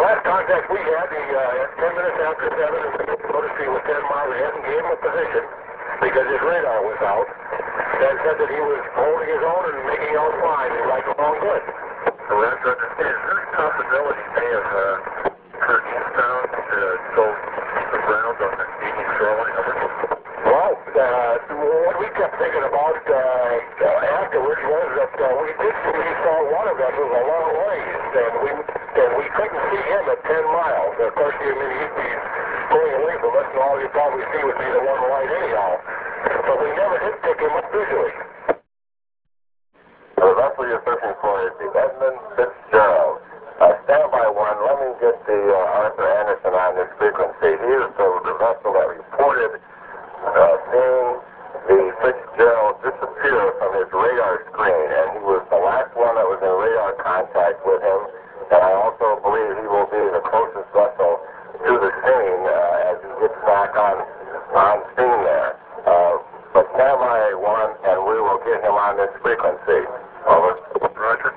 last contact we had, he, 10 minutes after 7, and noticed he was 10 miles ahead and gave him a position because his radar was out. And said that he was holding his own and making out fine. He was right along good. Well, that's good. Is there a possibility may have hurt eastbound to go around on the evening shoreline of it? Well, what we kept thinking about afterwards was that we did see he saw water vessels a long ways, and we couldn't see him at 10 miles. Of course, I mean, he'd be going away from us, and all you'd probably see would be the one light anyhow. But we never did pick him up visually. The vessel you're searching for is the Edmund Fitzgerald. Standby one, let me get the Arthur Anderson on this frequency. He is the vessel that reported seeing the Fitzgerald disappear from his radar screen, and he was the last one that was in radar contact with him, and I also believe he will be the closest vessel to the scene as he gets back on scene there. But standby one, and we will get him on this frequency. Over. Roger.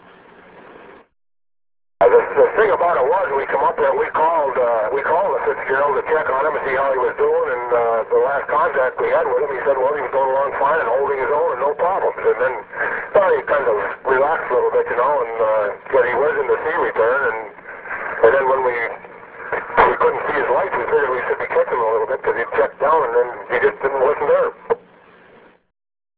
The thing about it was, we come up there, we called the Fitzgerald to check on him and see how he was doing, and the last contact we had with him, he said, well, he was going along fine and holding his own and no problems. And then he kind of relaxed a little bit, you know, and but he was in the sea return, and then when we couldn't see his lights, we figured we should be catching him a little bit because he'd checked down, and then he just didn't